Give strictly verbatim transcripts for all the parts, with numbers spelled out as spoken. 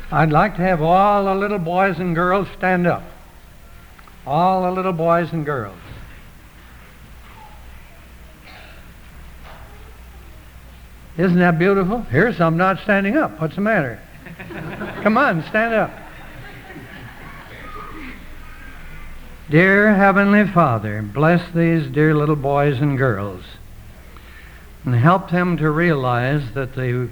I'd like to have all the little boys and girls stand up. All the little boys and girls. Isn't that beautiful? Here's some not standing up. What's the matter? Come on, stand up. Dear Heavenly Father, bless these dear little boys and girls and help them to realize that the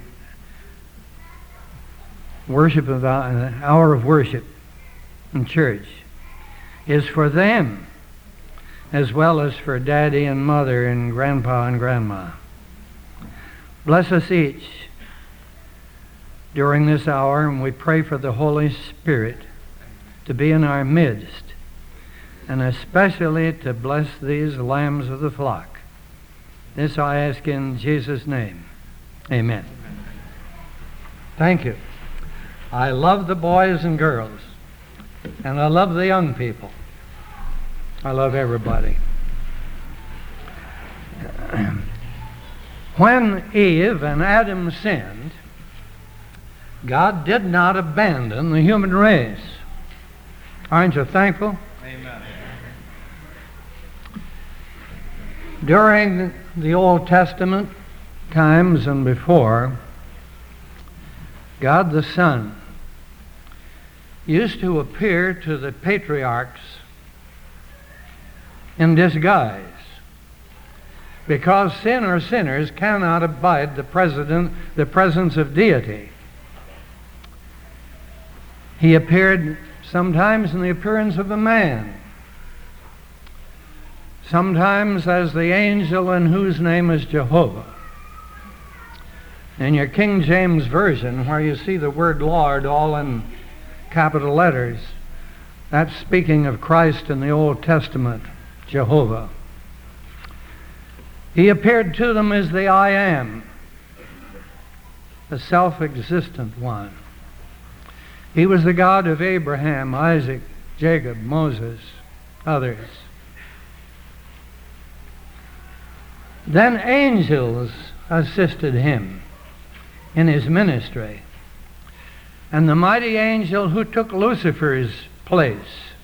worship of the hour of worship in church is for them as well as for Daddy and Mother and Grandpa and Grandma. Bless us each during this hour, and we pray for the Holy Spirit to be in our midst, and especially to bless these lambs of the flock. This I ask in Jesus' name. Amen. Thank you. I love the boys and girls, and I love the young people. I love everybody. When Eve and Adam sinned, God did not abandon the human race. Aren't you thankful? Amen. During the Old Testament times and before, God the Son used to appear to the patriarchs in disguise, because sin or sinners cannot abide the president, the presence of deity. He appeared sometimes in the appearance of a man, sometimes as the angel in whose name is Jehovah. In your King James Version, where you see the word Lord all in capital letters, that's speaking of Christ in the Old Testament, Jehovah. He appeared to them as the I Am, the self-existent one. He was the God of Abraham, Isaac, Jacob, Moses, others. Then angels assisted him in his ministry. And the mighty angel who took Lucifer's place,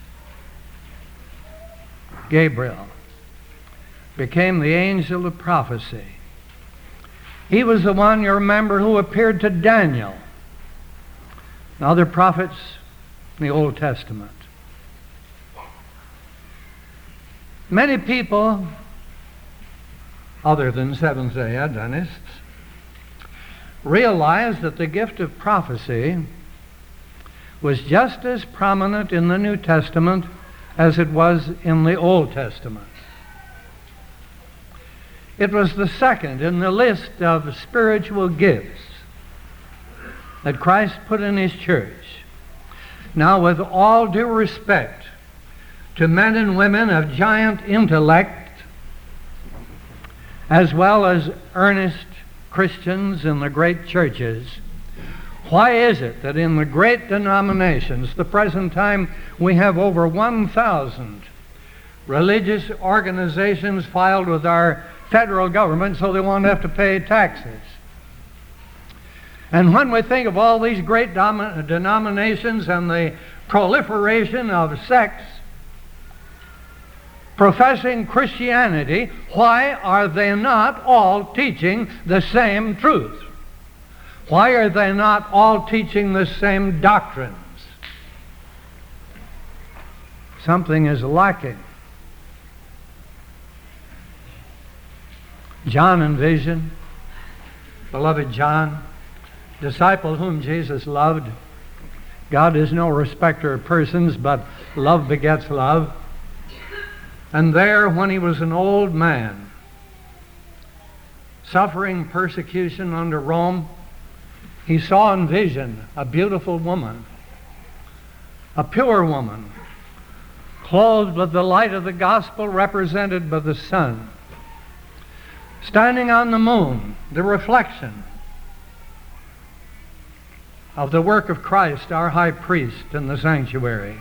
Gabriel, became the angel of prophecy. He was the one, you remember, who appeared to Daniel and other prophets in the Old Testament. Many people, other than Seventh-day Adventists, realize that the gift of prophecy was just as prominent in the New Testament as it was in the Old Testament. It was the second in the list of spiritual gifts that Christ put in his church. Now, with all due respect to men and women of giant intellect, as well as earnest Christians in the great churches, why is it that in the great denominations, the present time, we have over one thousand religious organizations filed with our federal government so they won't have to pay taxes? And when we think of all these great dom- denominations and the proliferation of sects professing Christianity, why are they not all teaching the same truth? Why are they not all teaching the same doctrines? Something is lacking. John in vision, beloved John, disciple whom Jesus loved. God is no respecter of persons, but love begets love. And there, when he was an old man, suffering persecution under Rome, he saw in vision a beautiful woman, a pure woman, clothed with the light of the gospel represented by the sun, standing on the moon, the reflection of the work of Christ, our high priest in the sanctuary.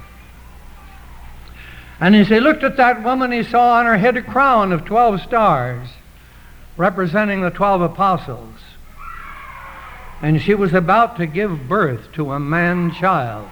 And as he looked at that woman, he saw on her head a crown of twelve stars, representing the twelve apostles. and she was about to give birth to a man-child,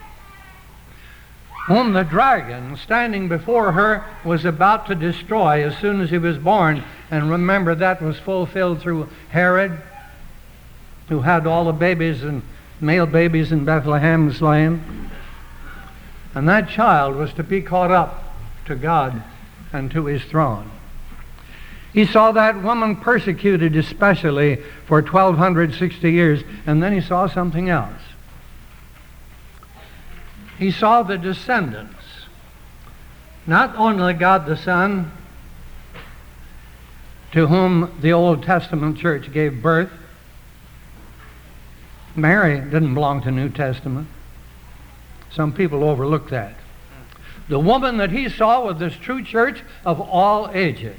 whom the dragon, standing before her, was about to destroy as soon as he was born. And remember, that was fulfilled through Herod, who had all the babies and male babies in Bethlehem slain. And that child was to be caught up to God and to his throne. He saw that woman persecuted especially for twelve sixty years, and then he saw something else. He saw the descendants, not only God the Son, to whom the Old Testament church gave birth. Mary didn't belong to the New Testament. Some people overlook that. The woman that he saw was this true church of all ages.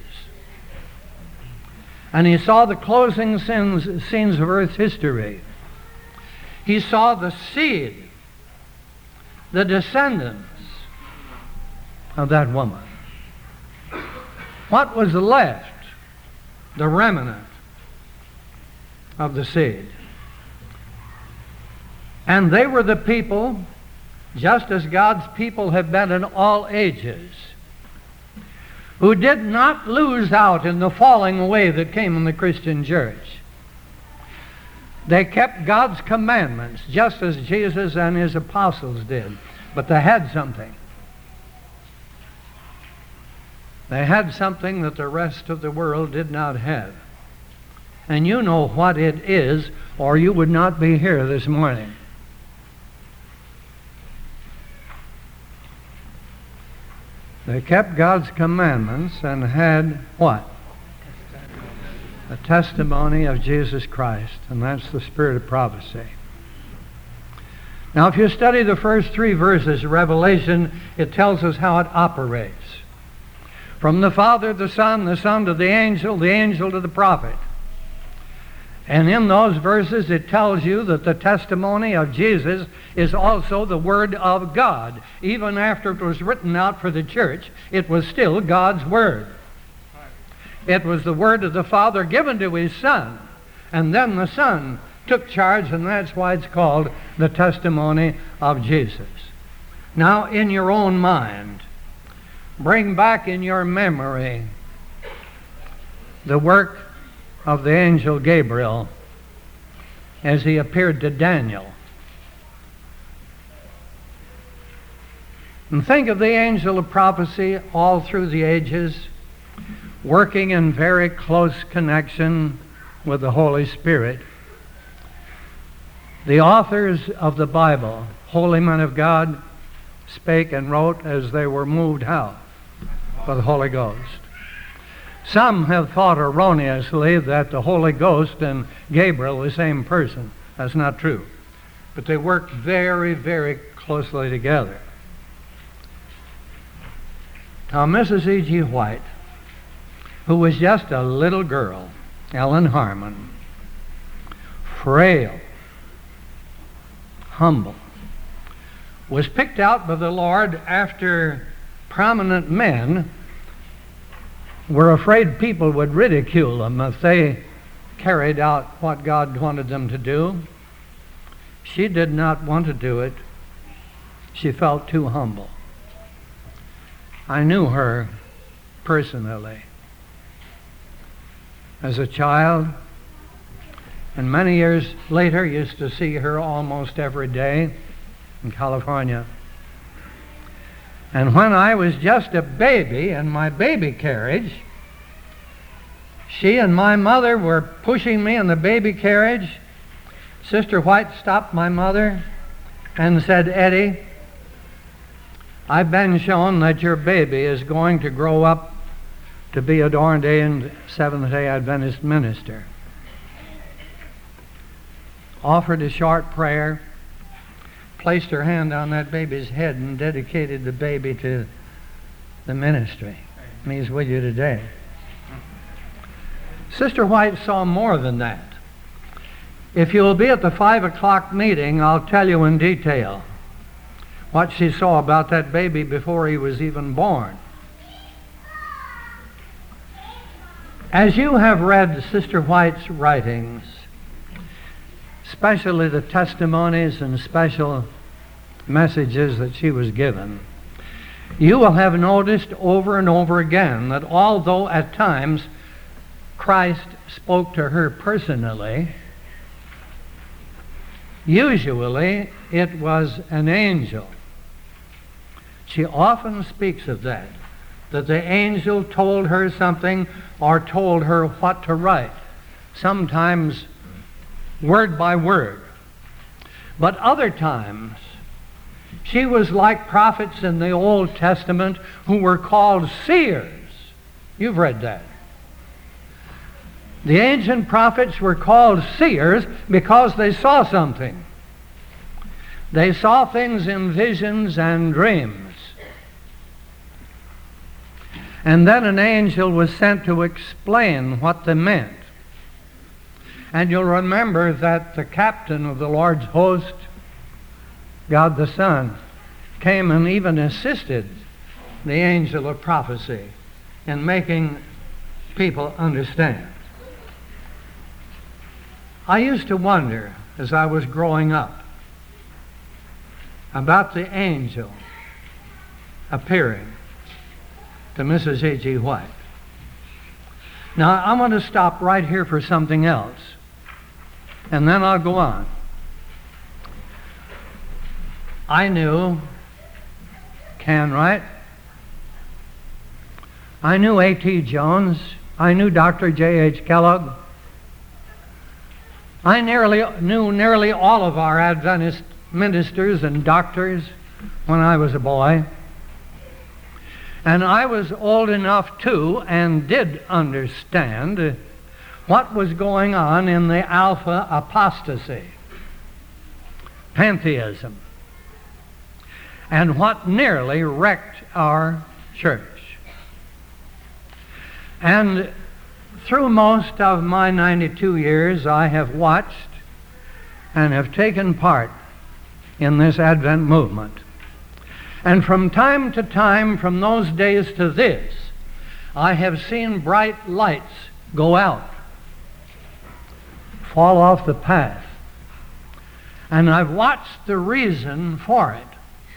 And he saw the closing scenes, scenes of Earth's history. He saw the seed, the descendants of that woman. What was left? The remnant of the seed. And they were the people, just as God's people have been in all ages, who did not lose out in the falling away that came in the Christian church. They kept God's commandments, just as Jesus and his apostles did. But they had something. They had something that the rest of the world did not have. And you know what it is, or you would not be here this morning. They kept God's commandments and had what? The testimony of Jesus Christ, and that's the spirit of prophecy. Now, if you study the first three verses of Revelation, it tells us how it operates. From the Father, the Son, the Son to the angel, the angel to the prophet. And in those verses it tells you that the testimony of Jesus is also the Word of God. Even after it was written out for the church, it was still God's Word. It was the Word of the Father given to His Son. And then the Son took charge, and that's why it's called the testimony of Jesus. Now, in your own mind, bring back in your memory the work of the angel Gabriel as he appeared to Daniel. And think of the angel of prophecy all through the ages, working in very close connection with the Holy Spirit. The authors of the Bible, holy men of God, spake and wrote as they were moved out by the Holy Ghost. Some have thought erroneously that the Holy Ghost and Gabriel are the same person. That's not true. But they work very, very closely together. Now, Missus E G White, who was just a little girl, Ellen Harmon, frail, humble, was picked out by the Lord after prominent men were afraid people would ridicule them if they carried out what God wanted them to do. She did not want to do it. She felt too humble. I knew her personally as a child, and many years later used to see her almost every day in California. And when I was just a baby in my baby carriage, she and my mother were pushing me in the baby carriage. Sister White stopped my mother and said, "Eddie, I've been shown that your baby is going to grow up to be an ordained Seventh-day Adventist minister." Offered a short prayer, placed her hand on that baby's head and dedicated the baby to the ministry. And he's with you today. Sister White saw more than that. If you'll be at the five o'clock meeting, I'll tell you in detail what she saw about that baby before he was even born. As you have read Sister White's writings, especially the testimonies and special messages that she was given, you will have noticed over and over again that although at times Christ spoke to her personally, usually it was an angel. She often speaks of that, that the angel told her something or told her what to write, sometimes word by word. But other times, she was like prophets in the Old Testament who were called seers. You've read that. The ancient prophets were called seers because they saw something. They saw things in visions and dreams. And then an angel was sent to explain what they meant. And you'll remember that the captain of the Lord's host, God the Son, came and even assisted the angel of prophecy in making people understand. I used to wonder, as I was growing up, about the angel appearing to Missus A G White. Now, I'm going to stop right here for something else, and then I'll go on. I knew Can Wright. I knew A T Jones. I knew Doctor J H Kellogg. I nearly knew nearly all of our Adventist ministers and doctors when I was a boy. And I was old enough too, and did understand what was going on in the Alpha apostasy, pantheism, and what nearly wrecked our church. And through most of my ninety-two years, I have watched and have taken part in this Advent movement. And from time to time, from those days to this, I have seen bright lights go out, fall off the path. And I've watched the reason for it.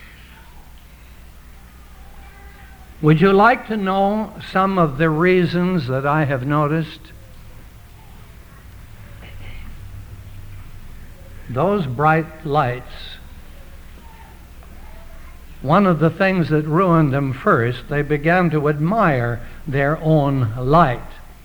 Would you like to know some of the reasons that I have noticed? Those bright lights, one of the things that ruined them first, they began to admire their own light.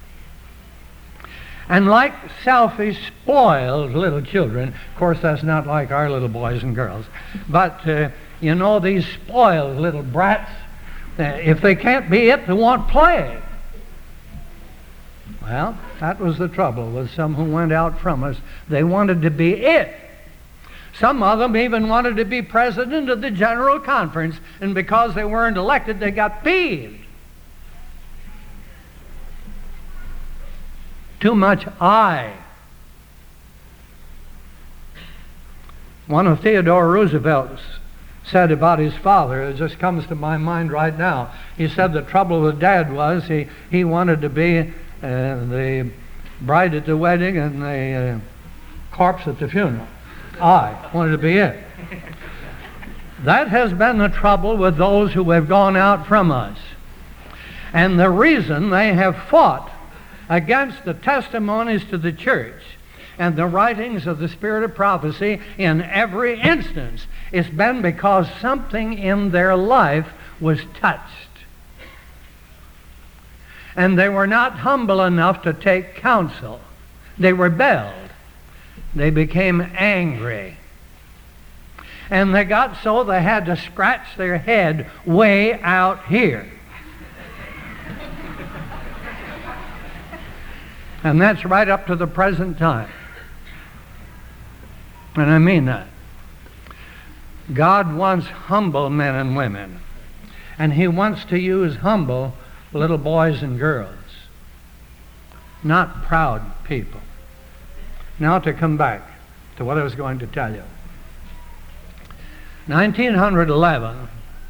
And like selfish, spoiled little children, of course that's not like our little boys and girls, but uh, you know, these spoiled little brats, uh, if they can't be it, they won't play. Well, that was the trouble with some who went out from us. They wanted to be it. Some of them even wanted to be president of the General Conference, and because they weren't elected, they got peeved. Too much I. One of Theodore Roosevelt's said about his father, it just comes to my mind right now. He said the trouble with Dad was he, he wanted to be uh, the bride at the wedding and the uh, corpse at the funeral. I wanted to be it. That has been the trouble with those who have gone out from us. And the reason they have fought against the testimonies to the church and the writings of the Spirit of prophecy in every instance, it's been because something in their life was touched. And they were not humble enough to take counsel. They rebelled. They became angry. And they got so they had to scratch their head way out here. And that's right up to the present time. And I mean that. God wants humble men and women. And He wants to use humble little boys and girls, not proud people. Now to come back to what I was going to tell you. nineteen eleven,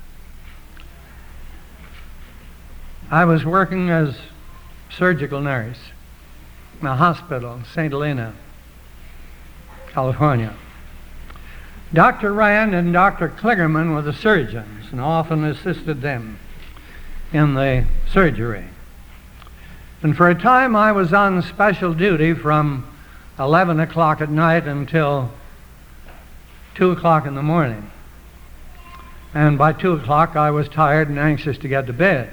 I was working as surgical nurse in a hospital in Saint Helena. California. Doctor Rand and Doctor Kligerman were the surgeons, and often assisted them in the surgery. And for a time I was on special duty from eleven o'clock at night until two o'clock in the morning. And by two o'clock I was tired and anxious to get to bed.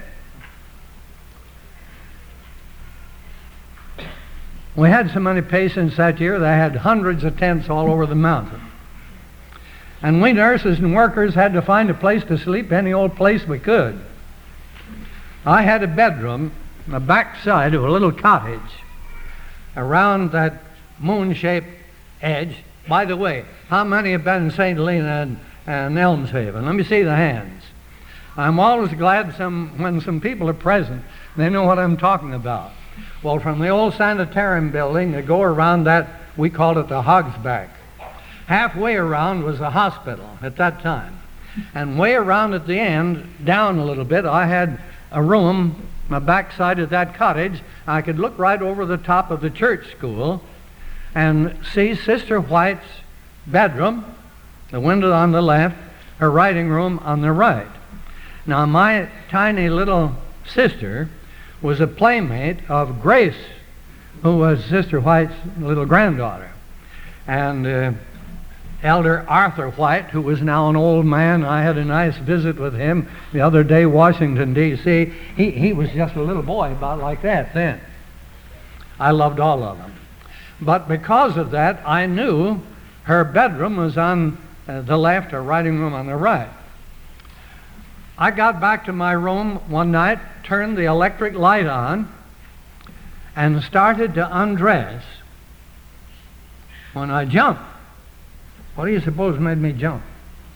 We had so many patients that year, they had hundreds of tents all over the mountain. And we nurses and workers had to find a place to sleep, any old place we could. I had a bedroom on the back side of a little cottage around that moon-shaped edge. By the way, how many have been in Saint Helena and, and Elmshaven? Let me see the hands. I'm always glad some, when some people are present, they know what I'm talking about. Well, from the old sanitarium building, to go around that, we called it the Hog's Back. Halfway around was a hospital at that time. And way around at the end, down a little bit, I had a room, my backside of that cottage. I could look right over the top of the church school and see Sister White's bedroom, the window on the left, her writing room on the right. Now, my tiny little sister was a playmate of Grace, who was Sister White's little granddaughter. And uh, Elder Arthur White, who was now an old man, I had a nice visit with him the other day, Washington, D C He, he was just a little boy, about like that then. I loved all of them. But because of that, I knew her bedroom was on uh, the left, her writing room on the right. I got back to my room one night, turned the electric light on, and started to undress when I jumped. What do you suppose made me jump?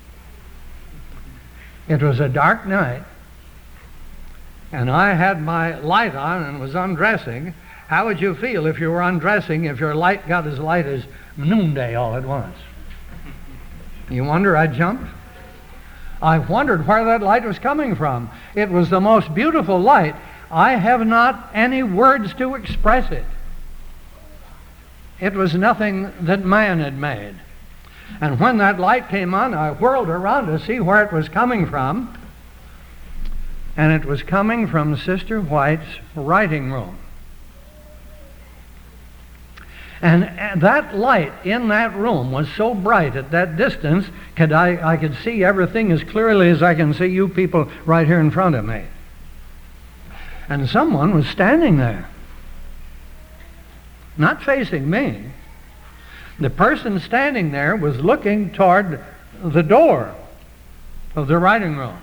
It was a dark night, and I had my light on and was undressing. How would you feel if you were undressing if your light got as light as noonday all at once? You wonder I jumped? I wondered where that light was coming from. It was the most beautiful light. I have not any words to express it. It was nothing that man had made. And when that light came on, I whirled around to see where it was coming from. And it was coming from Sister White's writing room. And that light in that room was so bright at that distance, could I, I could see everything as clearly as I can see you people right here in front of me. And someone was standing there, not facing me. The person standing there was looking toward the door of the writing room.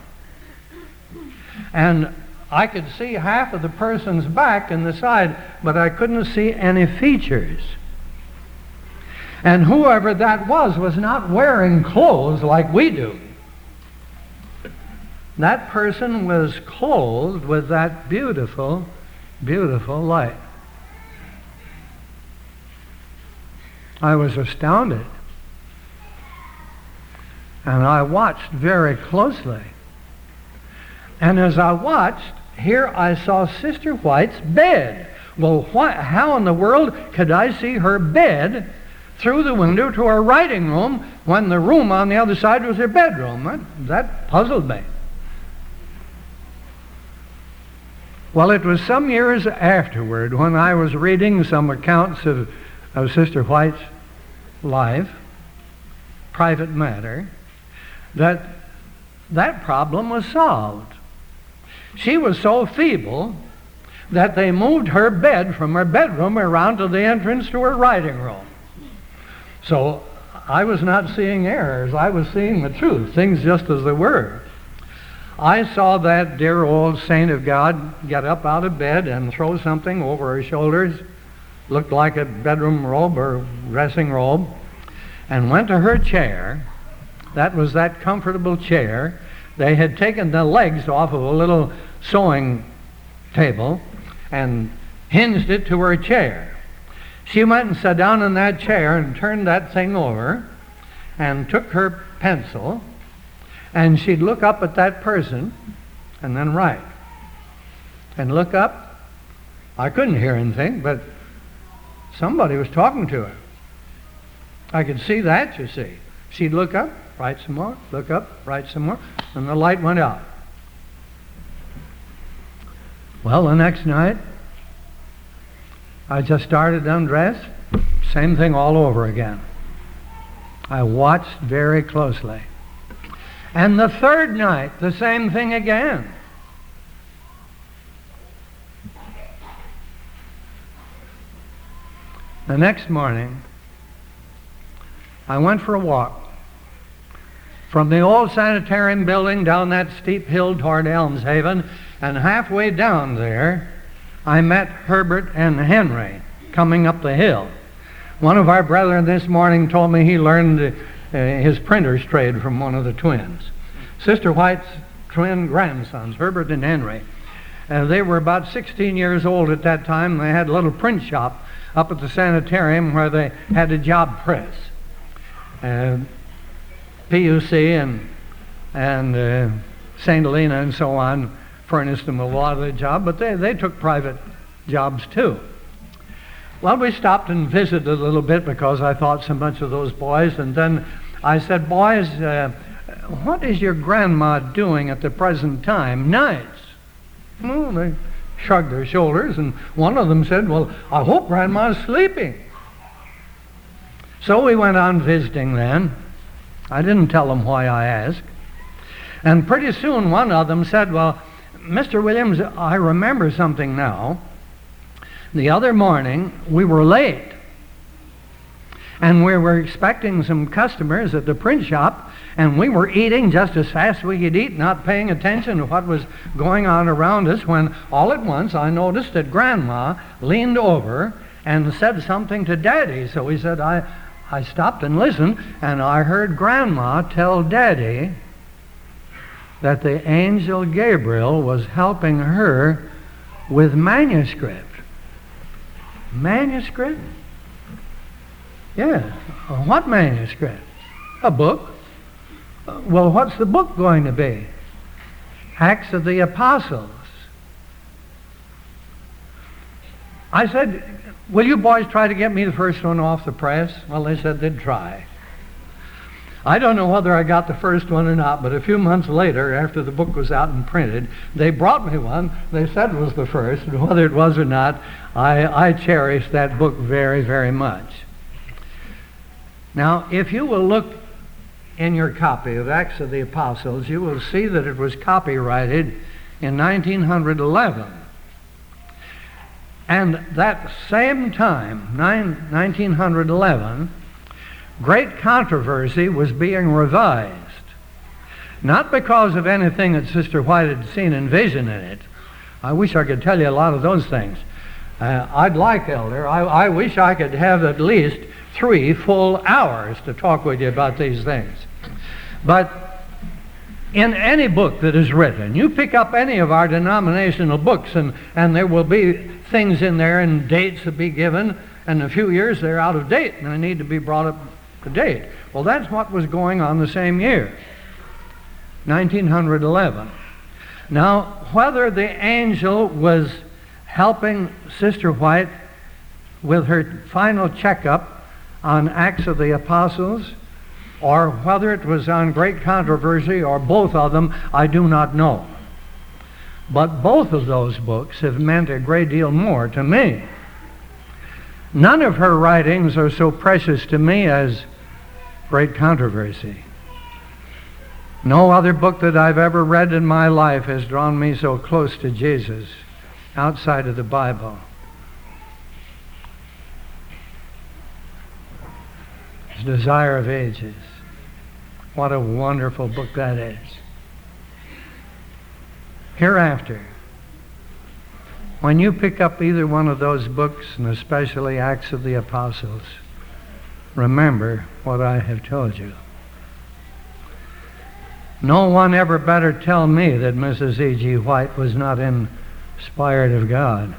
And I could see half of the person's back and the side, but I couldn't see any features. And whoever that was was not wearing clothes like we do. That person was clothed with that beautiful, beautiful light. I was astounded. And I watched very closely. And as I watched, here I saw Sister White's bed. Well, why, how in the world could I see her bed through the window to her writing room when the room on the other side was her bedroom? That, that puzzled me. Well, it was some years afterward when I was reading some accounts of, of Sister White's life, private matter, that that problem was solved. She was so feeble that they moved her bed from her bedroom around to the entrance to her writing room. So I was not seeing errors. I was seeing the truth, things just as they were. I saw that dear old saint of God get up out of bed and throw something over her shoulders, looked like a bedroom robe or dressing robe, and went to her chair. That was that comfortable chair. They had taken the legs off of a little sewing table and hinged it to her chair. She went and sat down in that chair and turned that thing over and took her pencil, and she'd look up at that person and then write. And look up. I couldn't hear anything, but somebody was talking to her. I could see that, you see. She'd look up, write some more, look up, write some more, and the light went out. Well, the next night, I just started to undress. Same thing all over again. I watched very closely. And the third night, the same thing again. The next morning, I went for a walk from the old sanitarium building down that steep hill toward Elmshaven, and halfway down there, I met Herbert and Henry coming up the hill. One of our brethren this morning told me he learned uh, his printer's trade from one of the twins. Sister White's twin grandsons, Herbert and Henry. Uh, they were about sixteen years old at that time. They had a little print shop up at the sanitarium where they had a job press. Uh, P U C and, and uh, Saint Helena and so on furnished them a lot of the job, but they, they took private jobs too. Well, we stopped and visited a little bit because I thought so much of those boys, and then I said, boys, uh, what is your grandma doing at the present time, nights? Well, they shrugged their shoulders, and one of them said, well, I hope Grandma's sleeping. So we went on visiting then. I didn't tell them why I asked. And pretty soon one of them said, well, Mister Williams, I remember something now. The other morning, we were late, and we were expecting some customers at the print shop, and we were eating just as fast as we could eat, not paying attention to what was going on around us, when all at once I noticed that Grandma leaned over and said something to Daddy. So he said, I, I stopped and listened, and I heard Grandma tell Daddy that the angel Gabriel was helping her with manuscript. Manuscript? Yeah. What manuscript? A book. Well, what's the book going to be? Acts of the Apostles. I said, will you boys try to get me the first one off the press? Well, they said they'd try. I don't know whether I got the first one or not, but a few months later, after the book was out and printed, they brought me one. They said it was the first, and whether it was or not, I, I cherish that book very, very much. Now, if you will look in your copy of Acts of the Apostles, you will see that it was copyrighted in nineteen eleven. And that same time, nineteen eleven, great controversy was being revised. Not because of anything that Sister White had seen in vision in it. I wish I could tell you a lot of those things. Uh, I'd like, Elder, I, I wish I could have at least three full hours to talk with you about these things. But in any book that is written, you pick up any of our denominational books, and, and there will be things in there and dates to be given, and in a few years they're out of date and they need to be brought up to date. Well, that's what was going on the same year, nineteen eleven. Now, whether the angel was helping Sister White with her final checkup on Acts of the Apostles, or whether it was on great controversy, or both of them, I do not know. But both of those books have meant a great deal more to me. None of her writings are so precious to me as Great Controversy. No other book that I've ever read in my life has drawn me so close to Jesus outside of the Bible. His Desire of Ages. What a wonderful book that is. Hereafter, when you pick up either one of those books, and especially Acts of the Apostles, remember what I have told you. No one ever better tell me that Missus E G White was not inspired of God.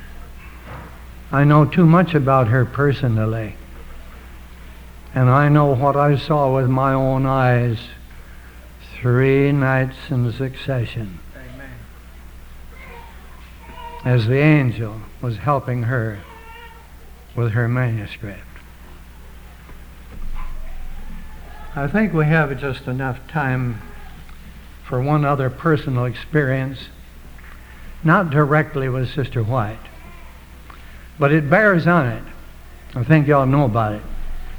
I know too much about her personally, and I know what I saw with my own eyes three nights in succession. Amen. As the angel was helping her with her manuscript. I think we have just enough time for one other personal experience, not directly with Sister White, but it bears on it. I think y'all know about it.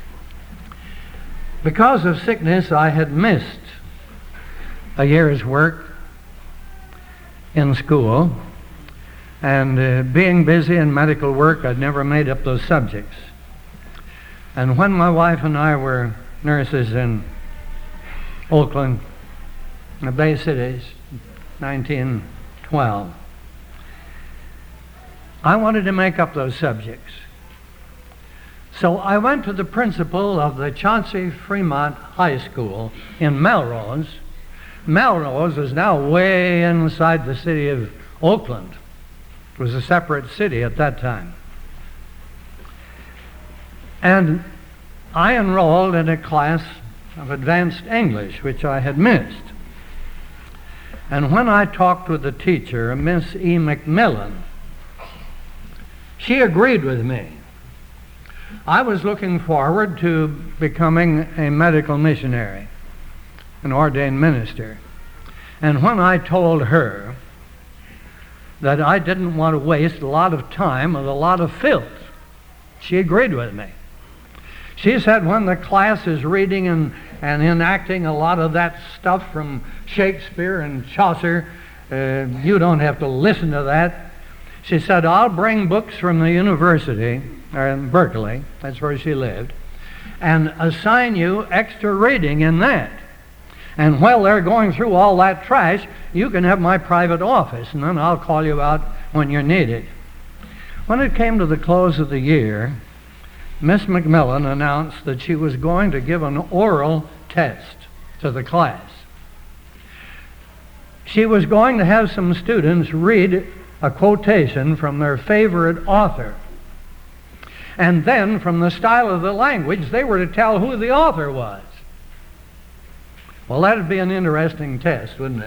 Because of sickness, I had missed a year's work in school, and uh, being busy in medical work, I'd never made up those subjects. And when my wife and I were nurses in Oakland, the Bay Cities, nineteen twelve, I wanted to make up those subjects. So I went to the principal of the Chauncey Fremont High School in Melrose. Melrose is now way inside the city of Oakland. It was a separate city at that time. And I enrolled in a class of advanced English, which I had missed. And when I talked with the teacher, Miss E. McMillan, she agreed with me. I was looking forward to becoming a medical missionary, an ordained minister. And when I told her that I didn't want to waste a lot of time with a lot of filth, she agreed with me. She said when the class is reading and, and enacting a lot of that stuff from Shakespeare and Chaucer, uh, you don't have to listen to that. She said, I'll bring books from the university, or in Berkeley, that's where she lived, and assign you extra reading in that. And while they're going through all that trash, you can have my private office, and then I'll call you out when you're needed. When it came to the close of the year, Miss McMillan announced that she was going to give an oral test to the class. She was going to have some students read a quotation from their favorite author. And then, from the style of the language, they were to tell who the author was. Well, that'd be an interesting test, wouldn't it?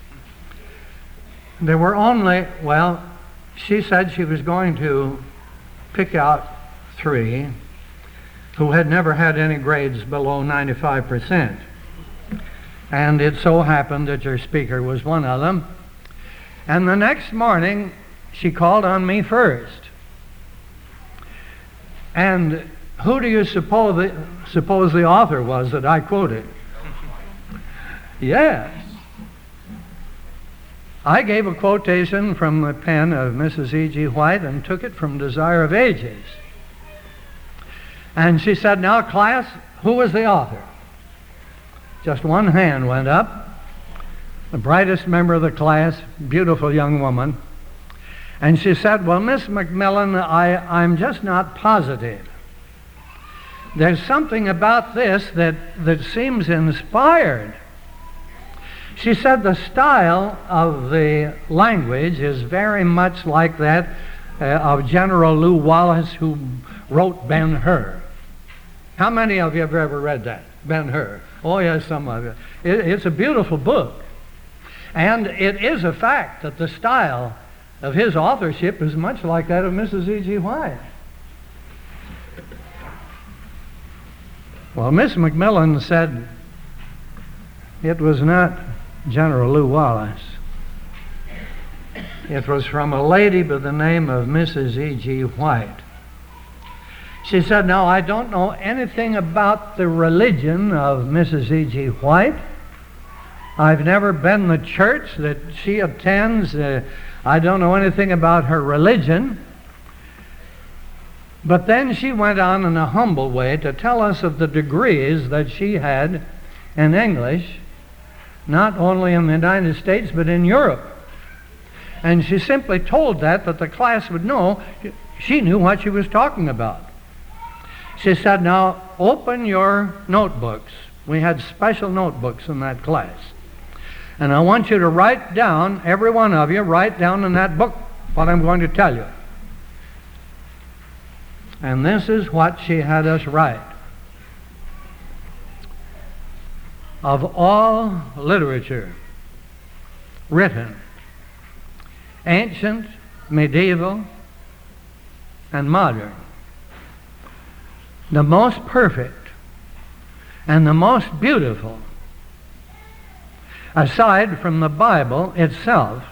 There were only, well, she said she was going to pick out three who had never had any grades below ninety-five percent. And it so happened that your speaker was one of them. And the next morning, she called on me first. And who do you suppose the, suppose the author was that I quoted? Yes. I gave a quotation from the pen of Missus E G White and took it from Desire of Ages. And she said, now class, who was the author? Just one hand went up. The brightest member of the class, beautiful young woman. And she said, well, Miss McMillan, I, I'm just not positive. There's something about this that, that seems inspired. She said the style of the language is very much like that uh, of General Lew Wallace, who wrote Ben-Hur. How many of you have ever read that, Ben-Hur? Oh, yes, some of you. It, it's a beautiful book. And it is a fact that the style of his authorship is much like that of Missus E G White. Well, Miss McMillan said it was not General Lew Wallace. It was from a lady by the name of Missus E G White. She said, now, I don't know anything about the religion of Missus E G White. I've never been the church that she attends. Uh, I don't know anything about her religion. But then she went on in a humble way to tell us of the degrees that she had in English, not only in the United States, but in Europe. And she simply told that, that the class would know she knew what she was talking about. She said, now, open your notebooks. We had special notebooks in that class. And I want you to write down, every one of you, write down in that book what I'm going to tell you. And this is what she had us write. Of all literature written, ancient, medieval, and modern, the most perfect And the most beautiful, aside from the Bible itself,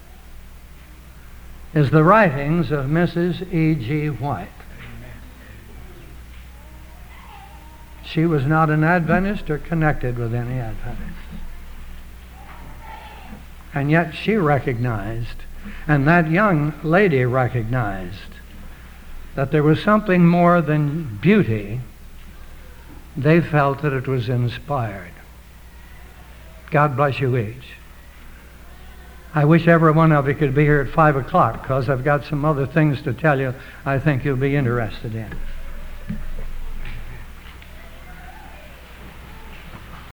is the writings of Missus E G White. She was not an Adventist or connected with any Adventist. And yet she recognized, and that young lady recognized, that there was something more than beauty. They felt that it was inspired. God bless you each. I wish every one of you could be here at five o'clock because I've got some other things to tell you I think you'll be interested in.